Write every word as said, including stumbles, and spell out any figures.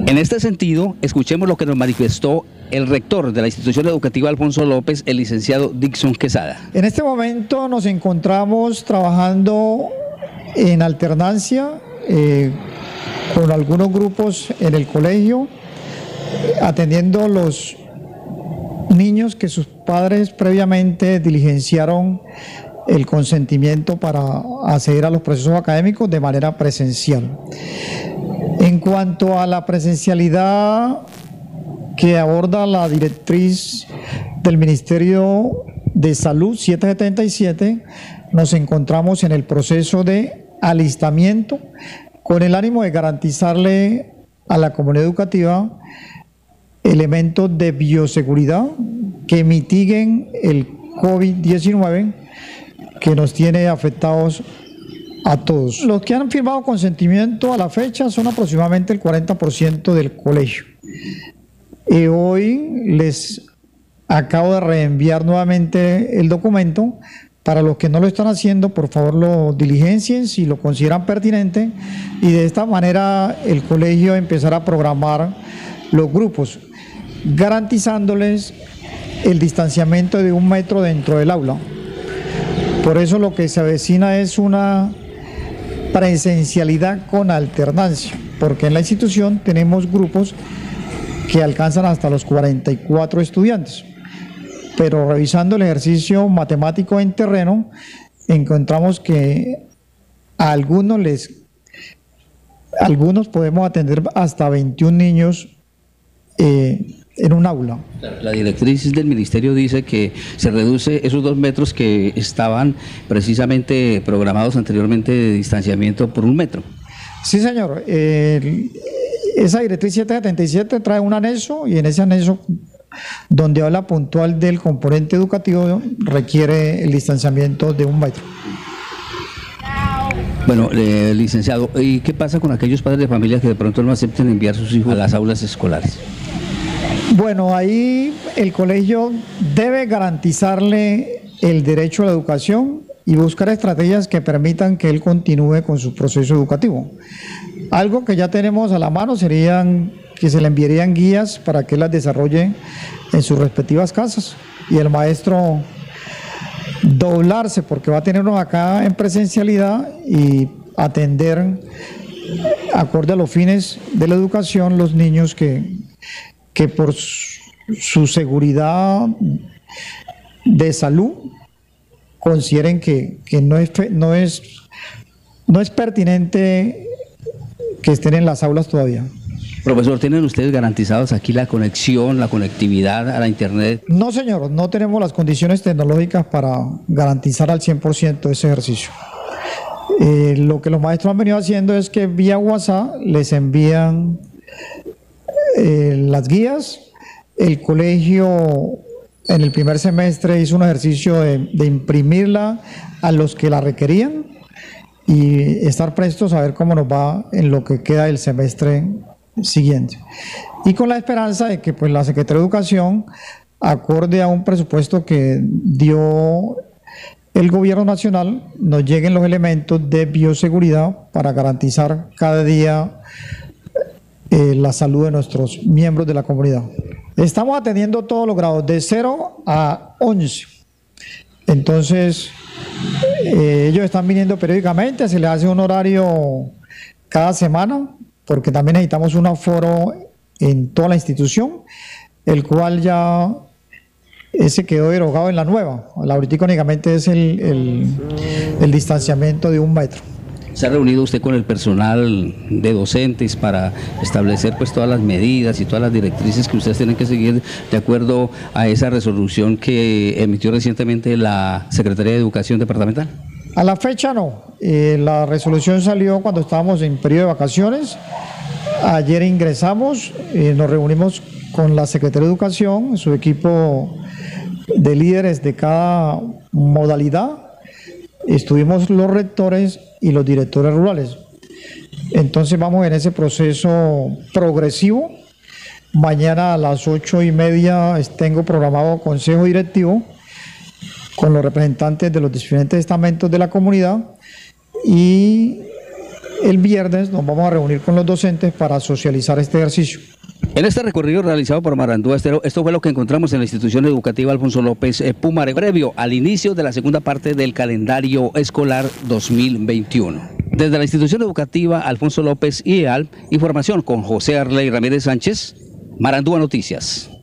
En este sentido, escuchemos lo que nos manifestó el rector de la institución educativa Alfonso López, el licenciado Dixon Quesada. En este momento nos encontramos trabajando en alternancia eh, con algunos grupos en el colegio, atendiendo los niños que sus padres previamente diligenciaron el consentimiento para acceder a los procesos académicos de manera presencial. En cuanto a la presencialidad que aborda la directriz del Ministerio de Salud setecientos setenta y siete, nos encontramos en el proceso de alistamiento con el ánimo de garantizarle a la comunidad educativa elementos de bioseguridad que mitiguen el COVID diecinueve que nos tiene afectados a todos. Los que han firmado consentimiento a la fecha son aproximadamente el cuarenta por ciento del colegio. Y hoy les acabo de reenviar nuevamente el documento. Para los que no lo están haciendo, por favor lo diligencien si lo consideran pertinente, y de esta manera el colegio empezará a programar los grupos, garantizándoles el distanciamiento de un metro dentro del aula. Por eso lo que se avecina es una presencialidad con alternancia, porque en la institución tenemos grupos que alcanzan hasta los cuarenta y cuatro estudiantes. Pero revisando el ejercicio matemático en terreno, encontramos que a algunos les, algunos podemos atender hasta veintiún niños eh, en un aula. La directriz del ministerio dice que se reduce esos dos metros que estaban precisamente programados anteriormente de distanciamiento por un metro. Sí, señor. Eh, esa directriz setecientos setenta y siete trae un anexo, y en ese anexo, donde habla puntual del componente educativo, requiere el distanciamiento de un metro. Bueno, eh, licenciado, ¿y qué pasa con aquellos padres de familia que de pronto no acepten enviar sus hijos a las aulas escolares? Bueno, ahí el colegio debe garantizarle el derecho a la educación y buscar estrategias que permitan que él continúe con su proceso educativo. Algo que ya tenemos a la mano serían que se le enviarían guías para que las desarrolle en sus respectivas casas, y el maestro doblarse, porque va a tenernos acá en presencialidad y atender acorde a los fines de la educación los niños que, que por su seguridad de salud consideren que, que no es, no es, no es pertinente que estén en las aulas todavía. Profesor, ¿tienen ustedes garantizados aquí la conexión, la conectividad a la internet? No, señor, no tenemos las condiciones tecnológicas para garantizar al cien por ciento ese ejercicio. Eh, lo que los maestros han venido haciendo es que vía WhatsApp les envían eh, las guías. El colegio en el primer semestre hizo un ejercicio de, de imprimirla a los que la requerían y estar prestos a ver cómo nos va en lo que queda del semestre siguiente. Y con la esperanza de que pues, la Secretaría de Educación, acorde a un presupuesto que dio el Gobierno Nacional, nos lleguen los elementos de bioseguridad para garantizar cada día eh, la salud de nuestros miembros de la comunidad. Estamos atendiendo todos los grados, de cero a once. Entonces, eh, ellos están viniendo periódicamente, se les hace un horario cada semana, porque también necesitamos un aforo en toda la institución, el cual ya ese quedó derogado en la nueva. La ahorita únicamente es el, el, el distanciamiento de un metro. ¿Se ha reunido usted con el personal de docentes para establecer pues todas las medidas y todas las directrices que ustedes tienen que seguir de acuerdo a esa resolución que emitió recientemente la Secretaría de Educación Departamental? A la fecha no. Eh, la resolución salió cuando estábamos en periodo de vacaciones. Ayer ingresamos, eh, nos reunimos con la Secretaría de Educación, su equipo de líderes de cada modalidad. Estuvimos los rectores y los directores rurales. Entonces vamos en ese proceso progresivo. Mañana a las ocho y media tengo programado consejo directivo con los representantes de los diferentes estamentos de la comunidad, y el viernes nos vamos a reunir con los docentes para socializar este ejercicio. En este recorrido realizado por Marandúa Estero, esto fue lo que encontramos en la institución educativa Alfonso López eh, Pumare, previo al inicio de la segunda parte del calendario escolar dos mil veintiuno. Desde la institución educativa Alfonso López I E A L, información con José Arley Ramírez Sánchez, Marandúa Noticias.